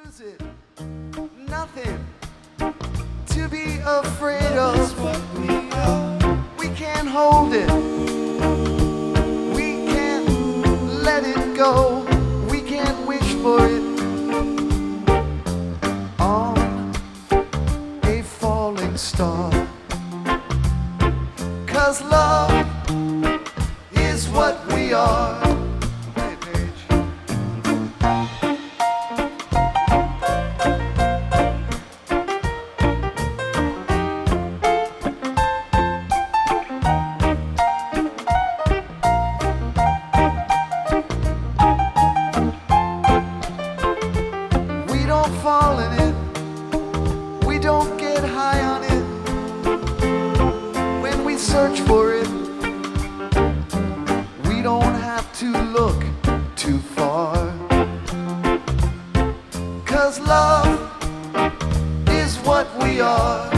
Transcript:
lose it. Nothing to be afraid of. We can't hold it. We can't let it go. We can't wish for it on a falling star. 'Cause love is what we are. Play it, Paige. We don't fall in it. We don't get high on it. When we search for it, we don't have to look too far. 'Cause love is what we are.